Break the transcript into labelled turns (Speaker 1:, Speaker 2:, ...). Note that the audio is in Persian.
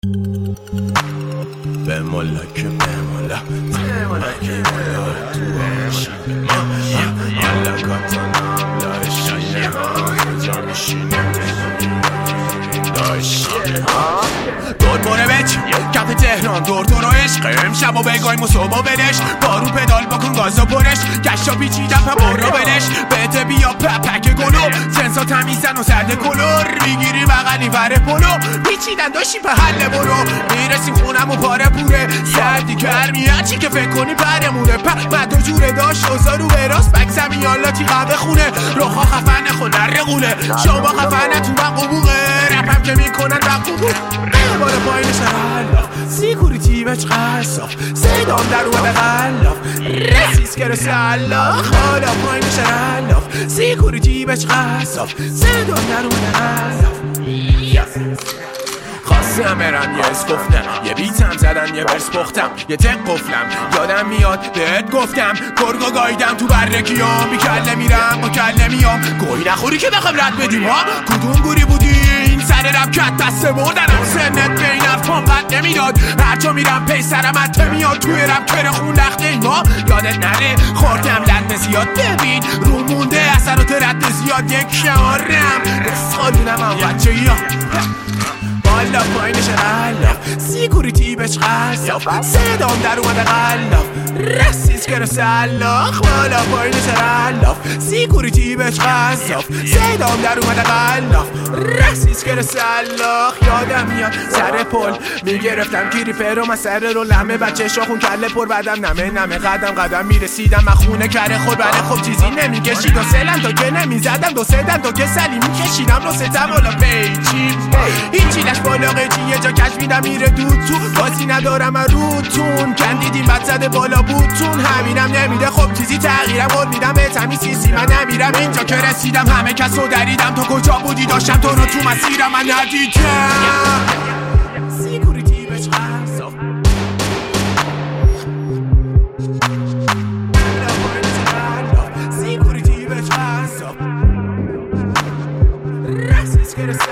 Speaker 1: بملاک بملا تو باشی ملکاتانم لاشینه کجا میشینه دور بچ کف تهران دور و عشق امشب و بگایم و صبح و بنش بارو پدال بکن گاز و پرش گشتا پیچیدم پا برو بنش بهت بیا پپک گلو جنسا تمیزن و زرد کلور میگیری بغلی وره پلو پیچیدن داشتی به حل برو میرسیم خونم و پاره پوره سردی گرمی هرچی که فکر کنی پرمونه مد و جوره داشت اوزا رو به راست بک زمیالاتی قهوه خونه روخا خفنه خون نرقونه شما خفنه تو من قبوغه رپم که میکنن بقبوغ بالا پایین شرلاف سیکوریتی بچ قصاف صدام در اومده غلاف رسیس که رسالاخ بالا پایین شرلاف سیکوریتی بچ قصاف صدام در اومده غلاف خواستم برم یه اسکفتم یه بیتم زدن یه برس پختم یه تق قفلم یادم میاد بهت گفتم کرگا گایدم تو برکیام بی کله میرم با کله میام گوی نخوری که بخوام رد بدیم ها کدوم گوری بودی این سر رب کت دسته بردنم سنت بین افکام قد نمیداد هرچا میرم پی سرم عطه میاد توی رب کره خون لخته ایما یادت نره خوردم لطمه زیاد ببین رو مونده اثرات رد زیاد یک شمارم خالونم هم بچه یا بالا پایینش غلاف سیکوریتی بچ قصاف صدام در اومده غلاف رسیس که رسالاخ بالا پایینش غلاف سیکوریتی بچ قصاف صدام در اومده غلاف رسیس که رسالاخ یادم میاد سر پل میگرفتم گیری پرو من سر رو لمه بچه شاخون کله پر بعدم نمه قدم میرسیدم من خونه کره خود بله خب چیزی نمیکشید و سلم تا که نمیزدم دو سدن تا که سلی میکشیدم رو ستم بالا پیچیم هیچی لش بالا قیچی یه جا کش میدم میره دود تو بازی ندارم روتون کندیدیم بد زده بالا بودتون همینم نمیده خب چیزی تغییرم قول میدم به تمی سیسی من نمیرم اینجا که رسیدم همه کس رو دریدم تو کجا بودی داشتم تو رو تو مسیرم من ندیدم سیکوریتی بچ قصاف سیکوریتی بچ قصاف رسیس که